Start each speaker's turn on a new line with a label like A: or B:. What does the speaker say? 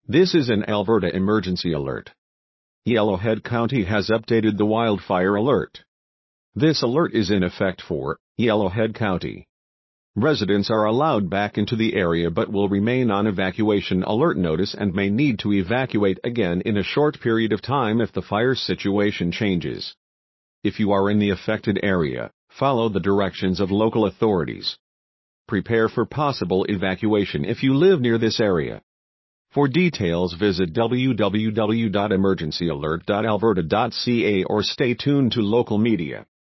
A: This is an Alberta emergency alert. Yellowhead County has updated the wildfire alert. This alert is in effect for Yellowhead County. Residents are allowed back into the area but will remain on evacuation alert notice and may need to evacuate again in a short period of time if the fire situation changes. If you are in the affected area, follow the directions of local authorities. Prepare for possible evacuation if you live near this area. For details, visit www.emergencyalert.alberta.ca or stay tuned to local media.